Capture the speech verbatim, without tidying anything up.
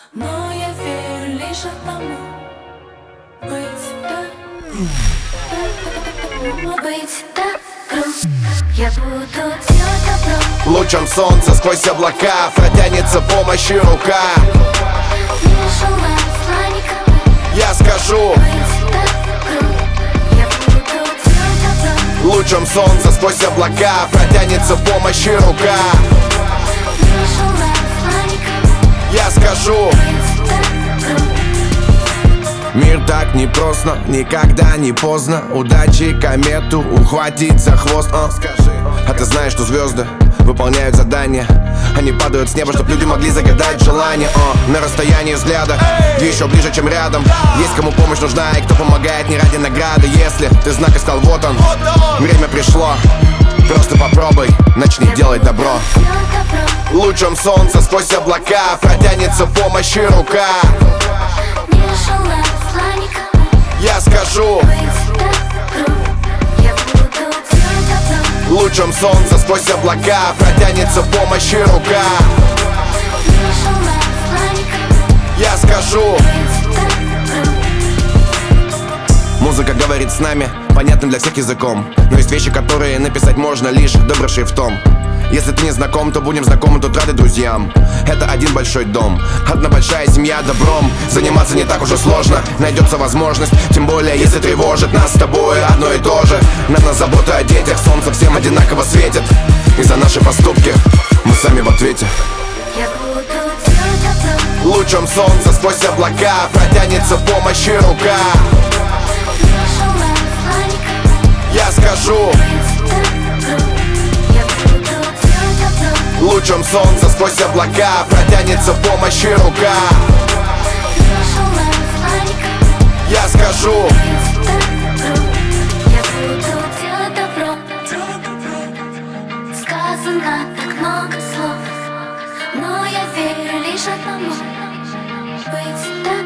Но я верю лишь одному: быть добру, быть добру. Я буду делать добро. Лучом солнца сквозь облака протянется помощь и рука. Не желаю зла никому. Я скажу: Быть добру. Я буду делать добро. лучом солнца сквозь облака протянется помощь и рука. Не желаю зла никому. Я скажу: Быть добру. мир так непросто, никогда не поздно удачи комету ухватить за хвост. а. А ты знаешь, что звезды выполняют задания. Они падают с неба, чтоб люди могли загадать желание. а. На расстоянии взгляда, где еще ближе, чем рядом. Есть кому помощь нужна и кто помогает не ради награды. Если ты знак искал, вот он, время пришло. Просто попробуй, начни делать добро. Делать добро. Лучом солнца сквозь облака протянется помощь и рука. Не желаю зла никому. Я скажу: Быть добру. Я буду делать добро. лучом солнца сквозь облака протянется помощь и рука. Не желаю зла никому. Я скажу: Быть добру. музыка говорит с нами понятным для всех языком. Но есть вещи, которые написать можно лишь добрым шрифтом. Если ты не знаком, то будем знакомы, тут рады друзьям. Это один большой дом, одна большая семья добром. Заниматься не так уже сложно, найдется возможность. Тем более, если тревожит нас с тобой одно и то же. Нам на заботу о детях солнце всем одинаково светит. И за наши поступки мы сами в ответе. Я буду делать добро. Лучом солнца сквозь облака протянется помощь и рука. Не желаю зла никому. Я скажу: Быть добру. Я буду делать добро. лучом солнца сквозь облака протянется помощь и рука. Не желаю зла никому. Я скажу: Быть добру. Я буду делать добро. Сказано так много слов, но я верю лишь одному: быть добру.